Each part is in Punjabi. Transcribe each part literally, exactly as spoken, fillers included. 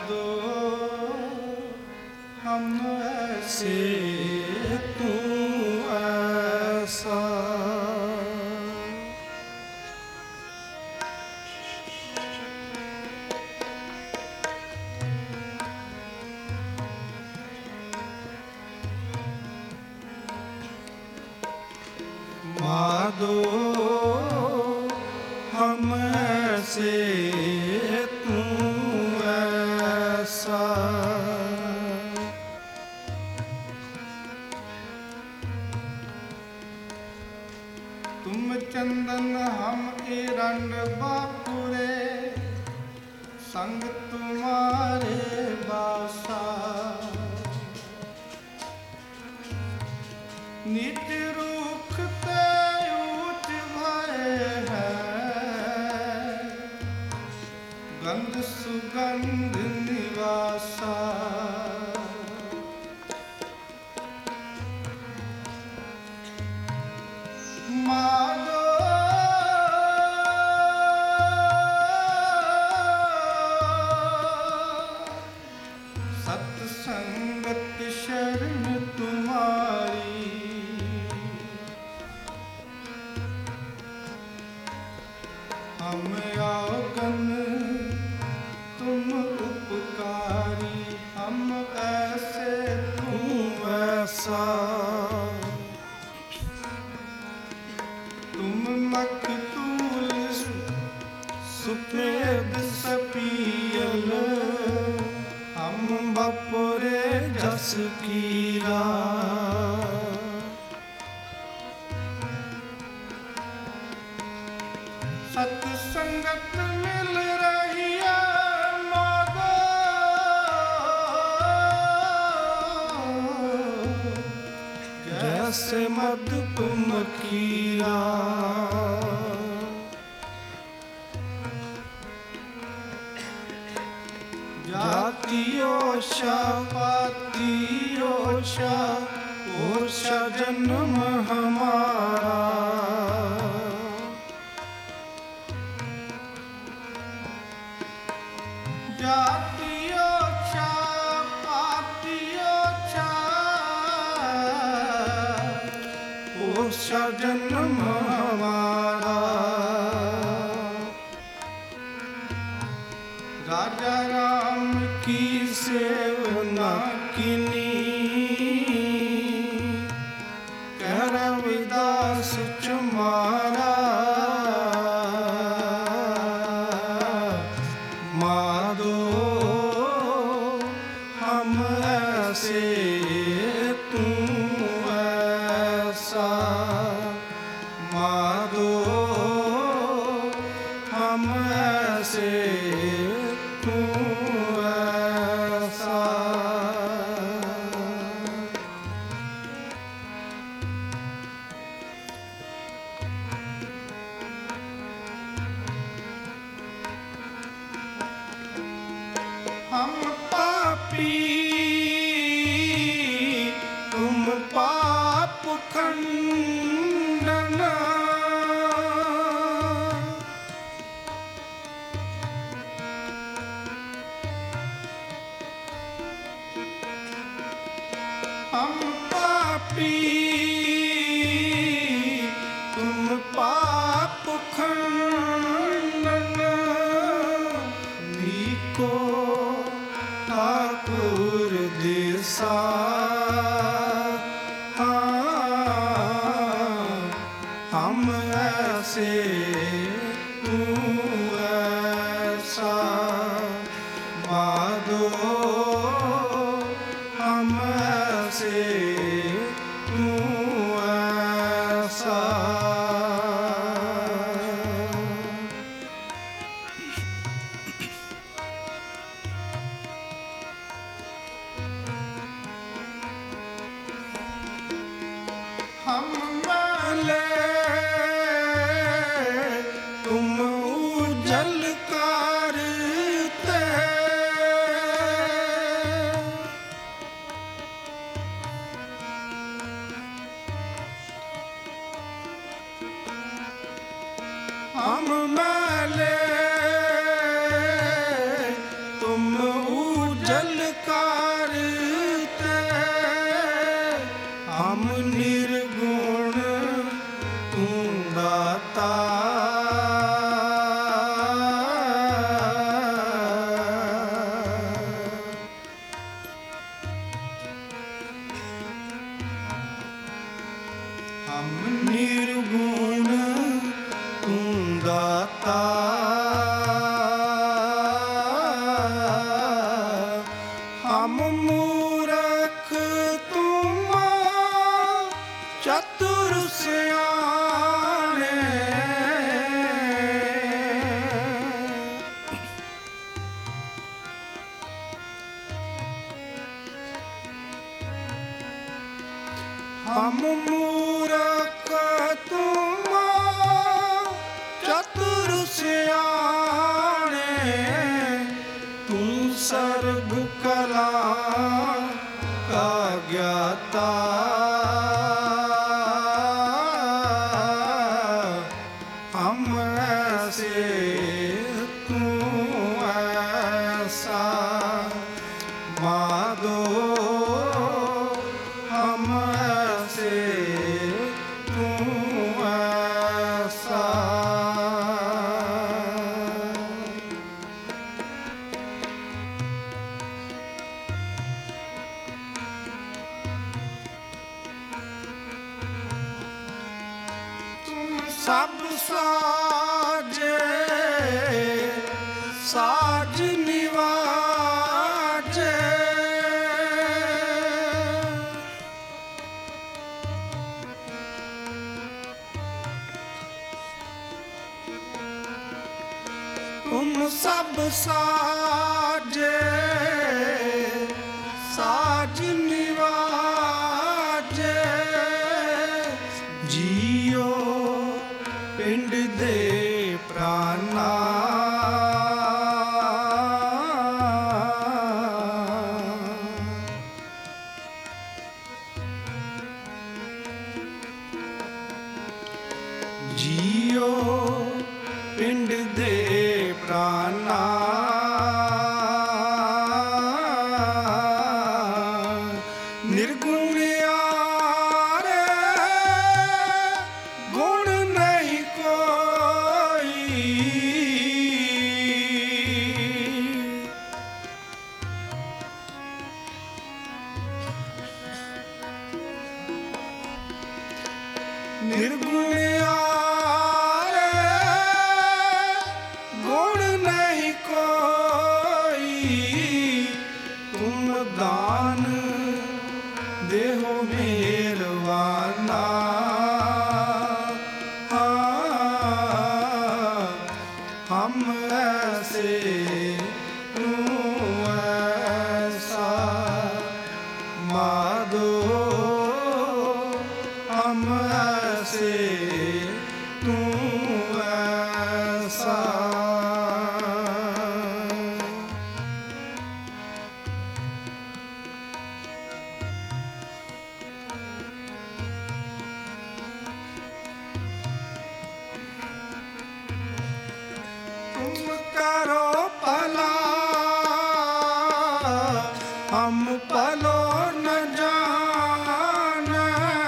दो हम ऐसे तू ऐसा। माधो हम ऐसे तू ऐसा। तुम चंदन हम एरंड बापुरे, संग तुम्हारे बासा। नीच रूख ते ऊंच भय है, गंध सुगंध निवासा। माधो सत्संगत शरण तुम्हारी, हम अवगन तुम उपकारी। हम ऐसे तुम ऐसा। तुम मखतूल सुपेद सपियल, हम बपुरे जस कीरा। सत्संगत मिल रही है माधो, जैसे मधु मकीरा। जाति ओषा पाति ओषा, ओषा जन्म हमारा। जाति ओषा पाति ओषा, ओषा जन्म हमारा। राजा राम की सेवना किनी, कह रविदास चुमारा। माधो हम ऐसे तू ऐसा। माधो हम ऐसे तू ऐसा। हम पापी तुम पाप खंडन। हम पापी तुम पाप खंडन। नीको ठाकुर दिशा, हम ऐसे तू ऐसा। माधो हम ऐसे तू ऐसा। हम माले तुम उजल करते, हम माले तुम दाता हम मूरख तुम चतुर सियाने। हम मूरख तुम चतुर सियाने। तू सर्ब कला का ज्ञाता। हम ऐसे तू ऐसा माधो। हम ऐसे तू ऐसा। तुम सब साजे साज निवाजे। तुम सब साजे साज निवाजे। जियो पिंड दे प्राणा। जियो पिंड दे प्राणा। निर्गुण यारे गुण नहीं कोई। निर्गुण यारे गुण नहीं कोई। तुम दान देहो मेहरबाना। हम ऐसे तू ऐसा माधो। हम ऐसे तू ऐसा। तुम करो भला हम भलो न जाने।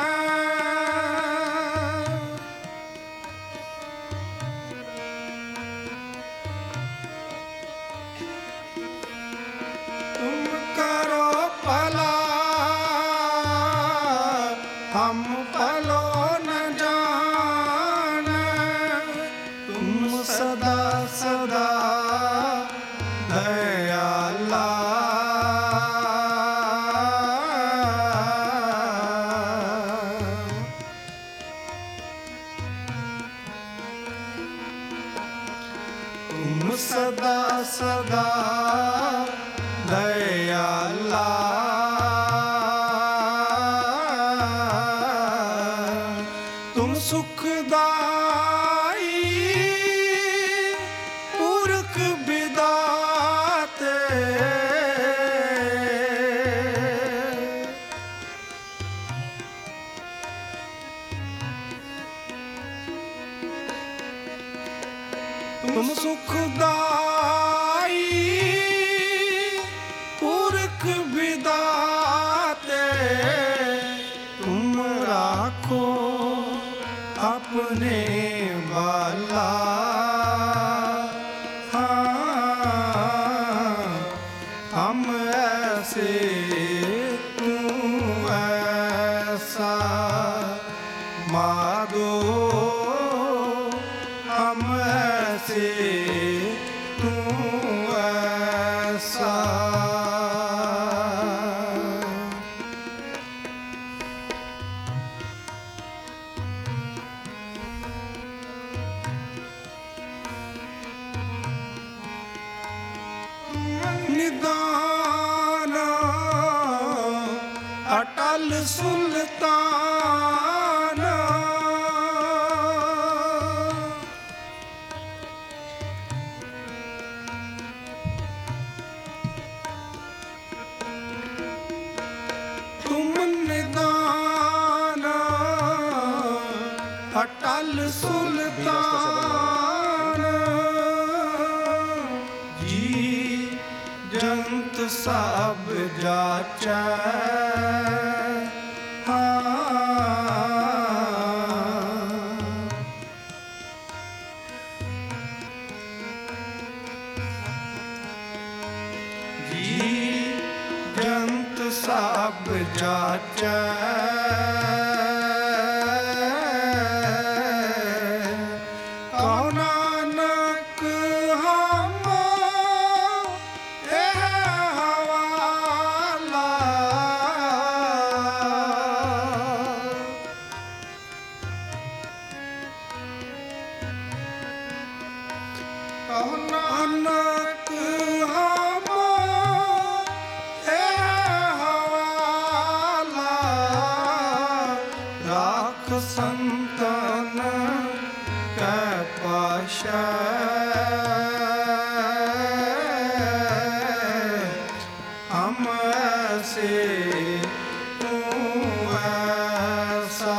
तुम करो भला हम भलो न जाने। तुम सदा सदा दयाला। तुम सदा सदा दयाला। तुम सुखदाई पुरख विदाते। तुम सुखदाई पुरख विदाते। तुम राखो अपने वाला। हाँ हम ऐसे तू ऐसा माधो। हम ਐਸੇ ਤੂੰ ਐਸਾ। ਨਿਦਾਨ ਅਟਲ ਸੁਲਤਾਨ ਤੁਮ ਨਿਦਾਨ ਅਟਲ ਸੁਲਤਾਨ ਜੀ ਜੰਤ ਸਭ ਜਾਚੈ ਸਭ ਜਾਚੈ ਕਹੁ ਨਾਨਕ ਹਮ ਇਹ ਹਵਾਲਾ ਕਹੁ ਨਾਨਕ ਹਮ ਸੰਤਨ ਕੈ ਪਾਸ਼ੈ ਹਮ ਐਸੇ ਤੂੰ ਐਸਾ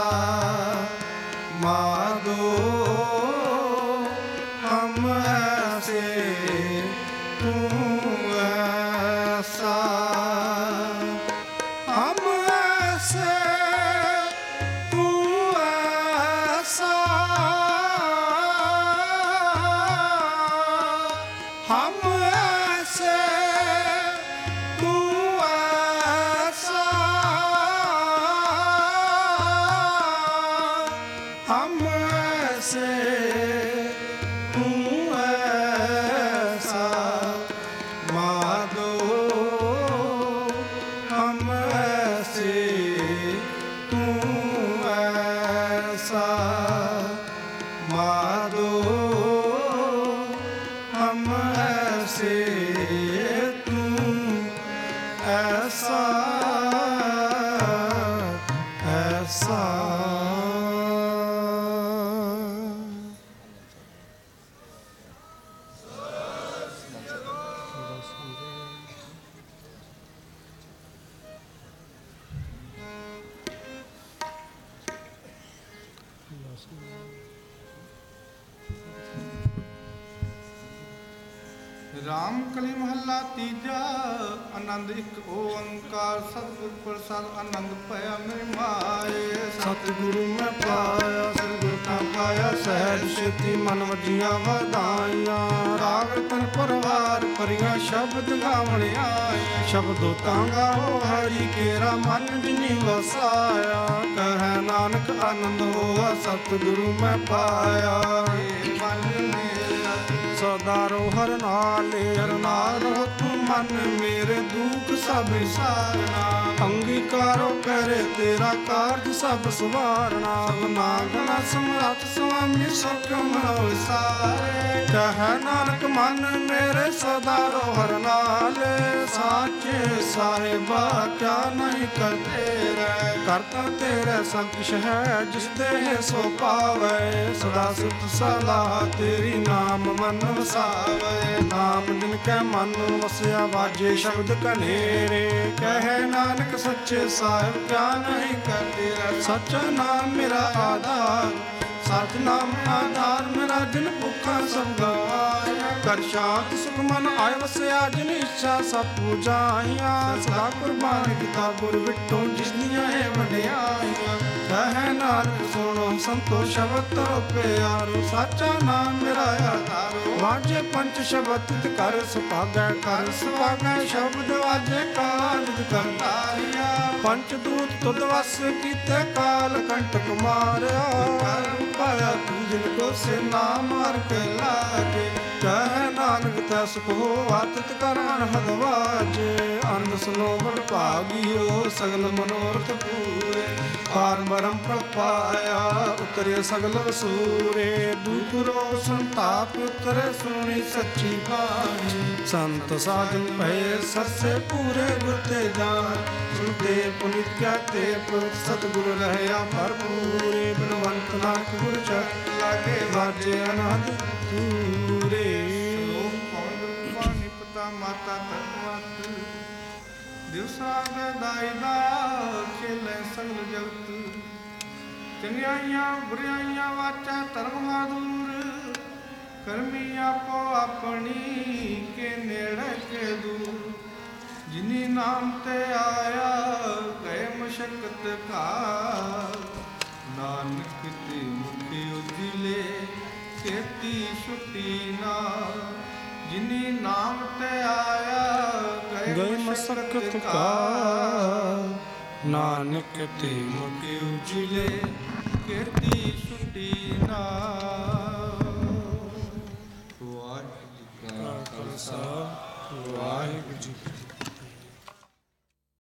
ਮਾਧੋ ਹਮ ਐਸੇ ਤੂੰ ਐਸਾ ਹਮ ਐਸੇ हम ऐसे तू ऐसा हम ऐसे तू ऐसा माधो हम ऐसे तू ऐसा माधो हम ऐसे तू ऐसा ऐसा। ਰਾਮ ਕਲੀ ਮਹੱਲਾ ਤੀਜਾ। ਆਨੰਦ ਇੱਕ ਓੰਕਾਰ ਸਤਿਗੁਰ ਪ੍ਰਸਾਦ ਆਨੰਦ ਭਇਆ ਮੇਰੇ ਮਾਏ। ਸਤਿਗੁਰੂ ਮੈਂ ਪਾਇਆ ਸਤਿਗੁਰ ਨਾ ਪਾਇਆ ਸਹਿਜ ਛੇਤੀ ਮਨ ਵਜੀਆਂ ਵਧਾਈਆਂ। ਰਾਗ ਰਤਨ ਪਰਵਾਰ ਭਰੀਆਂ ਸ਼ਬਦ ਗਾਵਣ ਆਏ। ਸ਼ਬਦੋ ਤਾਂਗਾ ਹੋ ਹਰੀ ਕੇਰਾ ਮਨ ਜਿਨੀ ਵਸਾਇਆ। ਕਹਿ ਨਾਨਕ ਆਨੰਦ ਹੋਆ ਸਤਿਗੁਰੂ ਮੈਂ ਪਾਇਆ। ਮਨ ਮੇਰਾ ਸਦਾ ਰੋ ਹਰ ਨਾਲੇ ਹਰ ਨਾਲ ਰਹੋ ਤੂੰ ਮਨ ਮੇਰੇ ਦੁੱਖ ਸਭ ਵਿਸਾਰਨਾ। ਅੰਗੀਕਾਰੋ ਕਰੇ ਤੇਰਾ ਕਾਰਜ ਸਭ ਸਵਾਰਨਾ। ਨਾਗਣਾ ਸਮਰੱਥ ਸੁਆਮੀ ਸਭ ਕਿਉ ਮਨੋ ਵਿਸਾਰੇ। ਕਹਿ ਨਾਨਕ ਮਨ ਮੇਰੇ ਸਦਾ ਰੋ ਹਰ ਨਾਲੇ। ਸਾਚੇ ਸਾਹਿਬਾ ਕਿਆ ਨਹੀਂ ਕਰਤੇ ਰਹਿ। ਕਰਤਾ ਤੇਰੇ ਸਭ ਕੁਛ ਹੈ ਜਿਸ ਦੇਹ ਸੋ ਪਾਵੇ। ਸਦਾ ਸਿਫਤ ਸਲਾਹ ਤੇਰੀ ਨਾਮ ਮਨ ਵਸਾਵੇ। ਨਾਮ ਦਿਨ ਕੈ ਮਨ ਵਸਿਆ ਵਾਜੇ ਸ਼ਬਦ ਕਨੇਰੇ। ਕਹਿ ਨਾਨਕ ਸੱਚੇ ਸਾਹਿਬ ਕਿਆ ਨਹੀਂ ਕਰਤੇ ਰਹਿ। ਸੱਚਾ ਨਾਮ ਮੇਰਾ ਆਧਾਰ ਸਤ ਨਾਮ ਆਧਾਰ ਮੇਰਾ ਦਿਨ ਭੁੱਖਾ ਸਭ ਗਵਾਇਆ। ਕਰ ਸ਼ਾਂਤ ਸੁਖ ਮਨ ਆਇ ਵਸਿਆ ਜਿਨ ਇੱਛਾ ਸਭ ਪੂਜਾਈਆਂ। ਸਦਾ ਕੁਰਬਾਨ ਕੀਤਾ ਗੁਰ ਵਿਟੋ ਜਿਸ ਦੀਆਂ ਇਹ ਵਡਿਆਈਆਂ। ਕਹਿ ਨਾਨਕ ਸੁਣੋ ਸੰਤੋ ਸ਼ਬਦ ਤਰੋ ਪਿਆਰੋ। ਸਾਚਾ ਨਾਮ ਮੇਰਾ ਆਧਾਰੋ ਵਾਜੇ ਪੰਚ ਸ਼ਬਦ ਕਰ ਸੁਭਾਗੈ ਕਰ ਸੁਭਾਗੈ ਸ਼ਬਦ ਵਾਜੇ ਕਾਲ ਕਰਤਾਰਿਆ ਪੰਚ ਦੂਤ ਤੁਧ ਵਸ ਕੀਤੇ ਕਾਲ ਕੰਟਕ ਮਾਰਿਆ ਕਰ ਪਾਇਆ ਜਿਨ ਕੋ ਸੇ ਨਾਮ ਹਰ ਕੇ ਲਾਗੇ ਕਹਿ ਨਾਨਕ ਤੈ ਸੁਖ ਹੋ ਆਤਿਤ ਕਰਨ ਹਦ ਵਾਜੇ ਅੰਧ ਸਲੋਵਨ ਭਾਗਿਓ ਸਗਲ ਮਨੋਰਥ ਪੂਰੇ ਪਾਰ ਬ੍ਰਹਮ ਪ੍ਰਪਾਇਆ ਉਤਰੇ ਸਗਲ ਵਸੂਰੇ ਦੁਖ ਰੋਗ ਸੰਤਾਪ ਉਤਰੇ ਸੁਣੀ ਸੱਚੀ ਬਾਣੀ ਸੰਤ ਸਾਧਨ ਭਏ ਸੱਸੇ ਪੂਰੇ ਗੁਰ ਤੇ ਜਾਣ ਸੁਣਤੇ ਪੁਨਿਤ ਕਿਆ ਤੇ ਸਤਿਗੁਰ ਰਹਿਆ ਭਰਪੂਰੇ ਬਿਨਵੰਤ ਨਾਨਕ ਗੁਰ ਚਰਨ ਲਾਗੇ ਵਾਜੇ ਅਨੰਦ ਪੂਰੇ ਪਿਤਾ ਮਾਤਾ ਤਤਵਤ ਦਿਵਸਾ ਗਦਾਈ ਦਾ ਖੇਲੇ ਸਗਲ ਜਗਤ ਚੰਗਿਆਈਆਂ ਬੁਰਾਈਆਂ ਵਾਚਾ ਧਰਮ ਦੂਰ ਕਰਮੀ ਆਪੋ ਆਪਣੀ ਕੇ ਨੇੜੇ ਕੇ ਦੂਰ ਜਿਨੀ ਨਾਮ ਤੇ ਆਇਆ ਗਏ ਮਸ਼ਕਤ ਕਾ ਨਾਨਕ ਤੇ ਮੁਖੀ ਉਜਲੇ ਕੇਤੀ ਛੁੱਟੀ ਨਾ ਜਿਨੀ ਨਾਮ ਤੇ ਆਇਆ ਗਏ ਮਸਕਤ ਕਾ ਨਾਨਕ ਤੇ ਮੁਖੀ ਉਜਲੇ ਕੇਤੀ ਛੁੱਟੀ ਨਾ ਵਾਹਿਗੁਰੂ ਜੀ ਕਾ ਖਾਲਸਾ ਵਾਹਿਗੁਰੂ ਜੀ ਕੀ